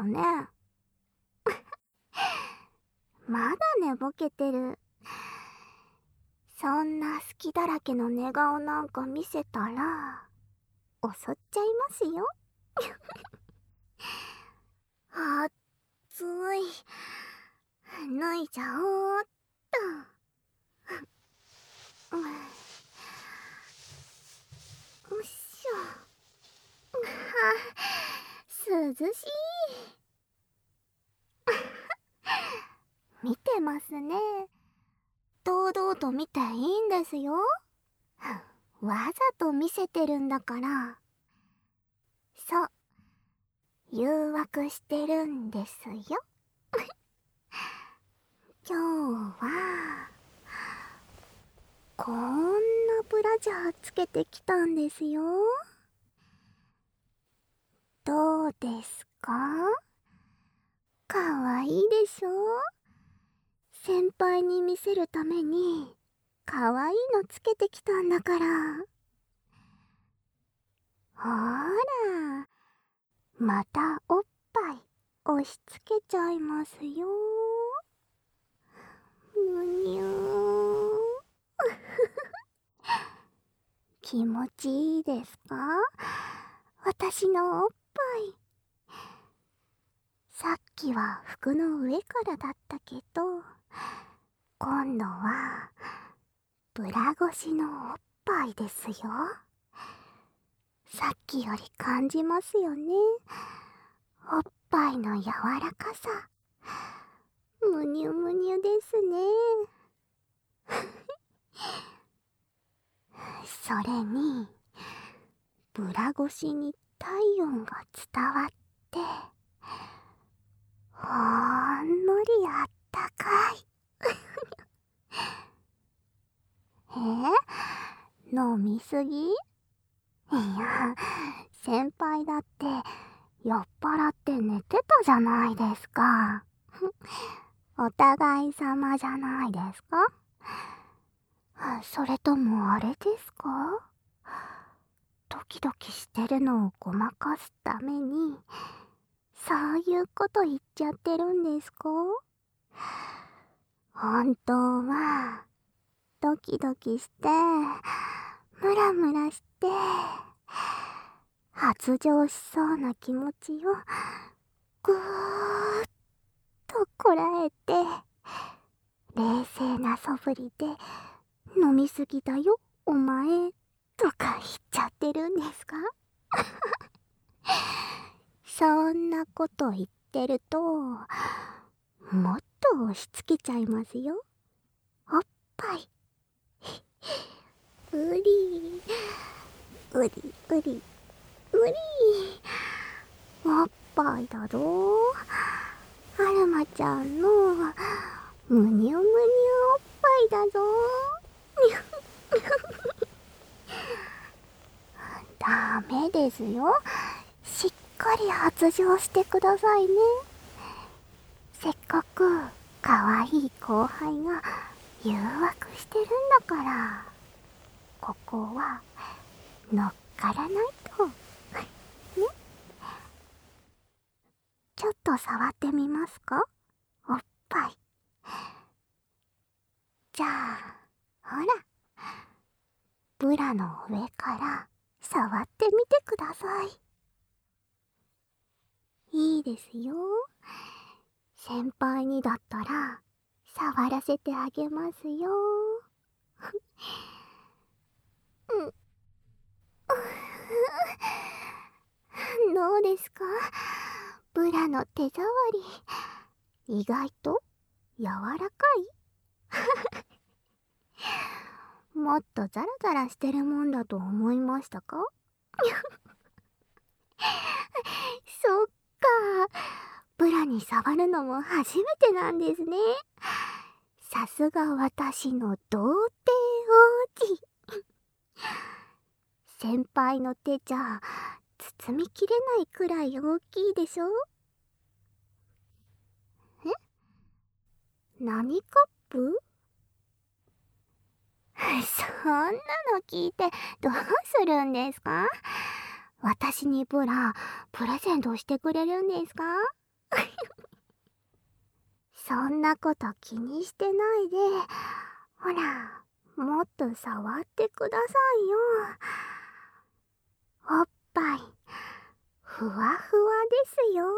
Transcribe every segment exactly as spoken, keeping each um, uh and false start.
よね。まだ寝ぼけてる。そんな隙だらけの寝顔なんか見せたら襲っちゃいますよ。あっつい。脱いじゃおうっと。よいしょ。は涼しい。見てますね。堂々と見ていいんですよ。わざと見せてるんだから。そう、誘惑してるんですよ。今日はこんなブラジャーつけてきたんですよ。どうですか？かわいいでしょ？先輩に見せるためにかわいいのつけてきたんだから。ほら、またおっぱい押し付けちゃいますよ。むにゅー。気持ちいいですか？私のおっぱい。さっきは服の上からだったけど、今度はブラ越しのおっぱいですよ。さっきより感じますよね。おっぱいの柔らかさ。むにゅむにゅですね。それに、ブラ越しに体温が伝わって、ほんのりあったかい。え？飲みすぎ？いや、先輩だって酔っ払って寝てたじゃないですか。お互い様じゃないですか？それともあれですか？ドキドキしてるのをごまかすために、そういうこと言っちゃってるんですか？本当は、ドキドキして、ムラムラして、発情しそうな気持ちをぐーっとこらえて、冷静な素振りで、飲みすぎだよ、お前、とか言っちゃってるんですか？そんなこと言ってると、もっと押し付けちゃいますよ。おっぱい。うり、うり、うり、うり。おっぱいだろ？アルマちゃんのむにゅむにゅおっぱいだぞ。ダメですよ。しっかり発情してくださいね。せっかくかわいい後輩が誘惑してるんだから、ここは乗っからないと。ね？ちょっと触ってみますか？おっぱい。じゃあ、ほら、ブラの上から触ってみてください。いいですよ。先輩にだったら触らせてあげますよ。うん。どうですか？ブラの手触り、意外と柔らかい？もっとザラザラしてるもんだと思いましたか？そっか。ブラに触るのも初めてなんですね。さすが私の童貞王子。先輩の手じゃ包みきれないくらい大きいでしょ？え？何カップ？そんなの聞いてどうするんですか？私にブラプレゼントしてくれるんですか？ そんなこと気にしてないで、ほら、もっと触ってくださいよ。おっぱい、ふわふわですよ。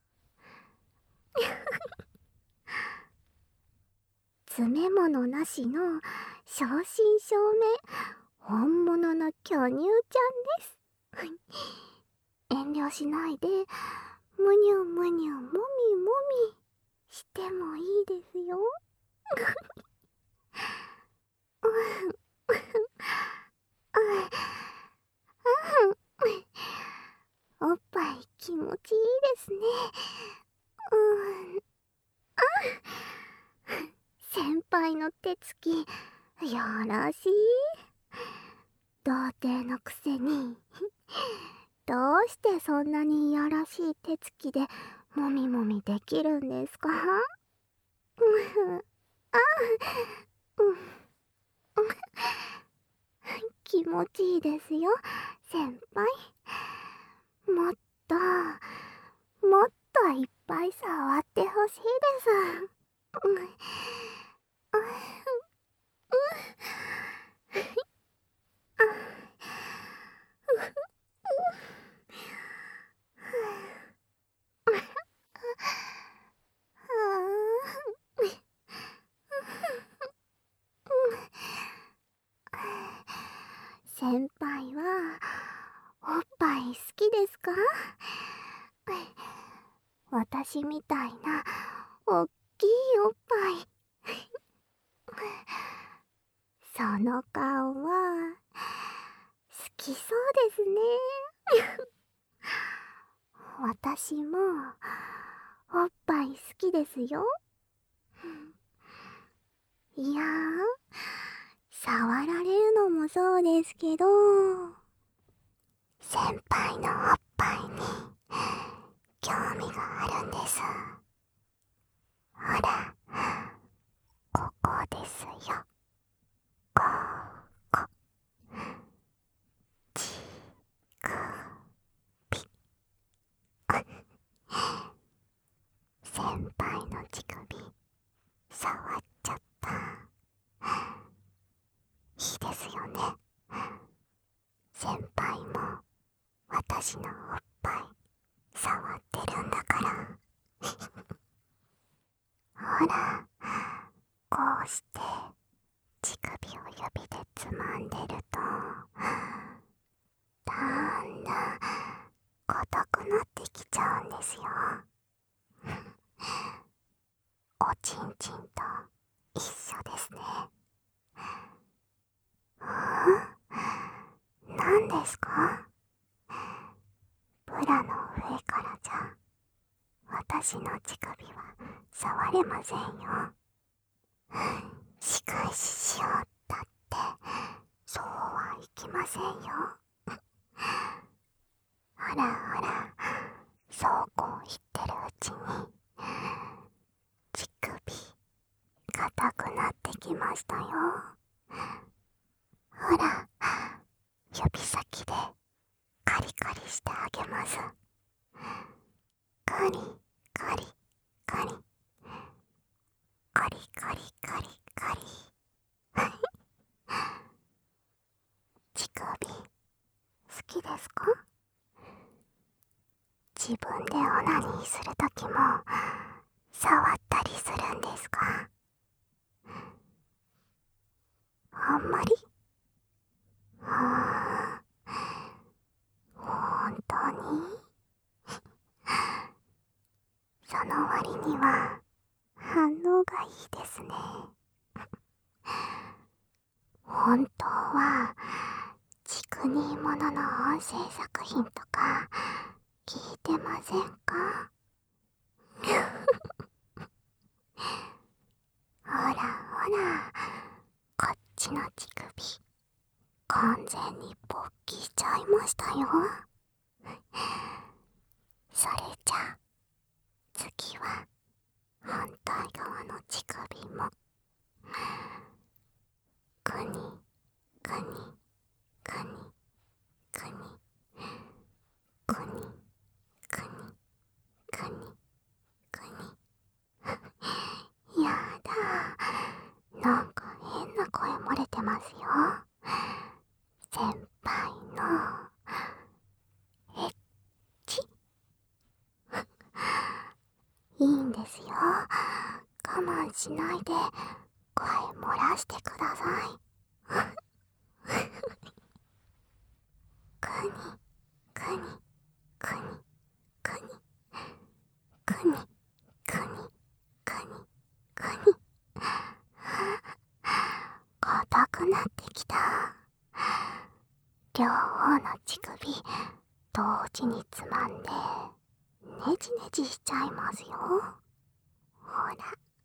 詰め物なしの正真正銘、本物の巨乳ちゃんです。遠慮しないで、むにゅむにゅもみもみしてもいいですよ。おっぱい気持ちいいですね。うん。先輩の手つき、よろしい。童貞のくせに。どうしてそんなにいやらしい手つきでもみもみできるんですか？あ、うん、気持ちいいですよ、先輩。もっと、もっといっぱい触ってほしいです。うん、うん、先輩はおっぱい好きですか？私みたいなおっきいおっぱい。その顔は好きそうですね。私もおっぱい好きですよ。いやー、触られるのもそうですけど、先輩のおっぱいに興味があるんです。ほら、ここですよ。ここ。ちくび。先輩の乳首触っちゃった。いいですよね。先輩も私のおっぱい触ってるんだから。ほら、こうして乳首を指でつまんでると、だんだん硬くなってきちゃうんですよ。おちんちんと一緒ですね。ん？何ですか？ブラの上からじゃ私の乳首は触れませんよ。仕返ししようったってそうはいきませんよ。ほらほら、そうこう言ってるうちに乳首硬くなってきましたよ。ほら、指先でカリカリしてあげます。カリカリカリカリカリカリカリ。乳首好きですか？自分でオナニーするときも触ったりするんですか？あんまり？はぁ、本当に？その割には反応がいいですね。本当は竹人ものの音声作品とか聞いてませんか？ほらほら、こっちの乳首完全に勃起しちゃいましたよ。それじゃ次は反対側の乳首もグニグニグニグニグニグニグニ慢しないで声漏らしてください。くにくにくにくにくにくにくにくに硬くなってきた。両方の乳首同時につまんでねじねじしちゃいますよ。ほら、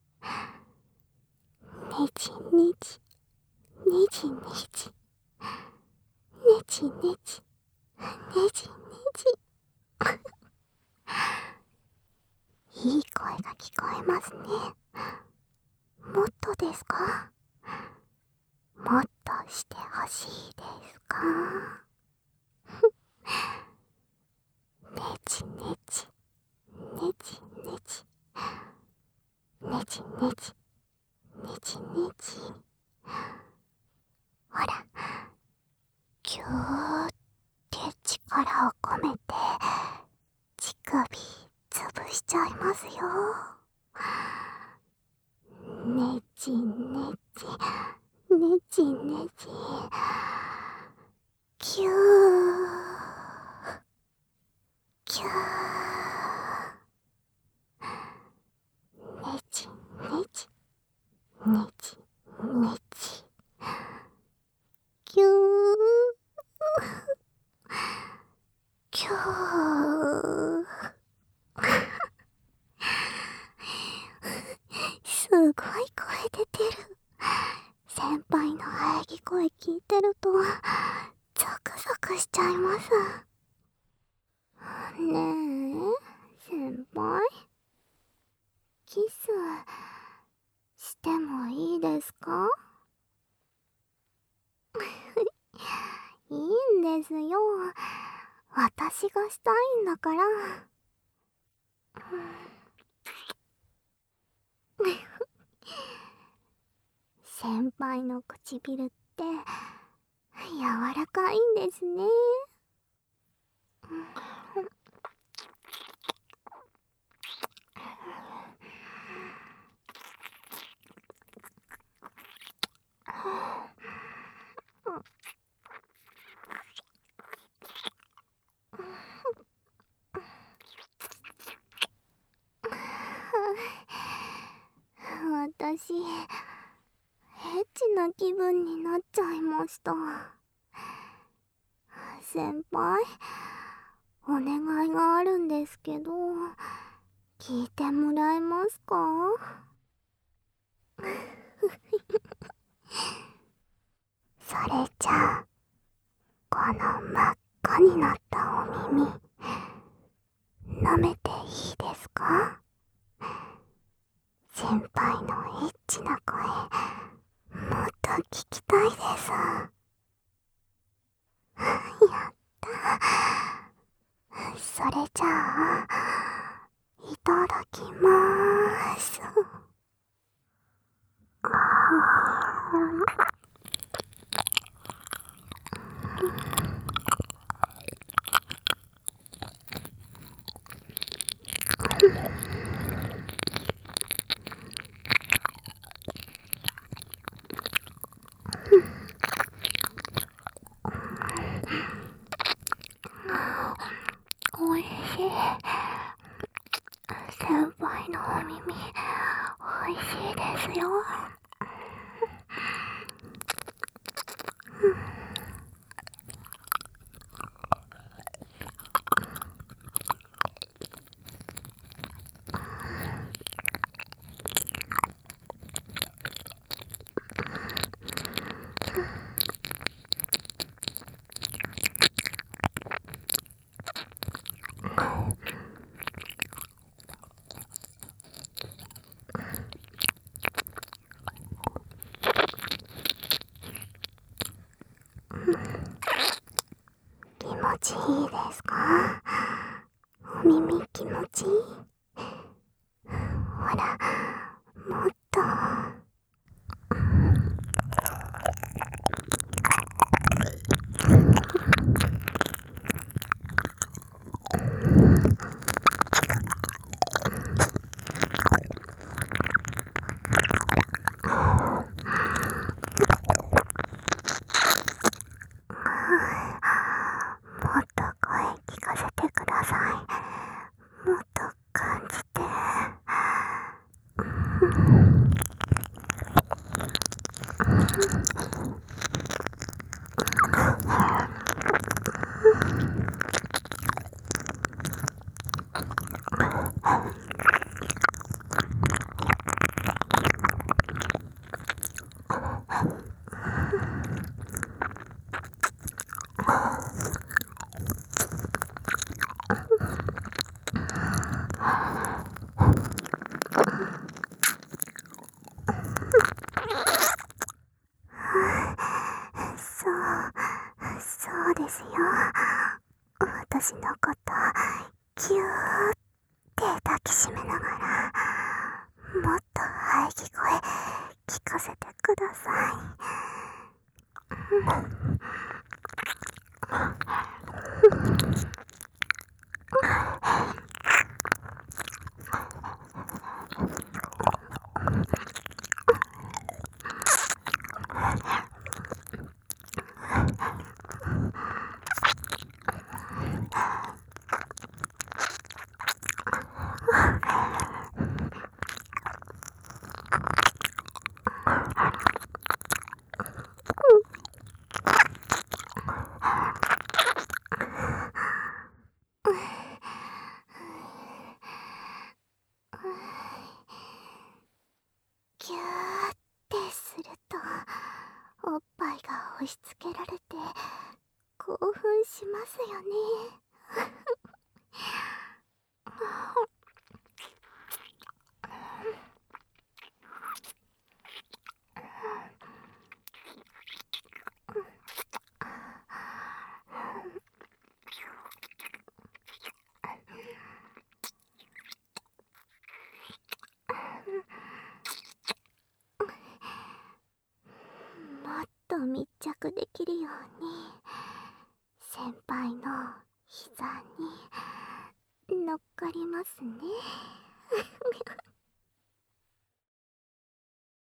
ねじねじねじねじねじねじねじねじいい声が聞こえますね。もっとですか？もっとしてほしいですか？ねじねじねじねじねじねじねじねじ。ほら、ぎゅーって力を込めて乳首潰しちゃいますよ。ねじねじねじねじぎゅーぎゅーねじねじねじねじぎゅーぎゅーすごい声出てる。先輩の喘ぎ声聞いてるとゾクゾクしちゃいます。ねえ先輩、キスしてもいいですか？いいんですよ、私がしたいんだから。先輩の唇って柔らかいんですね。私、エッチな気分になっちゃいました。先輩、お願いがあるんですけど、聞いてもらえますか？それじゃあ、この真っ赤になったお耳、舐めていいですか？先輩のエッチな声、もっと聞きたいです。やったー。それじゃあ、いただきまーす。おいしい。先輩のお耳、おいしいですよ。気持ちいいですか？お耳気持ちいい？ほら、もっと。 そう、そうですよ。私のことぎゅーって抱きしめながら、もっと喘ぎ声聞かせてください。ぎゅーってすると、おっぱいが押し付けられて興奮しますよね。もっと密着できるように先輩の膝に乗っかりますね。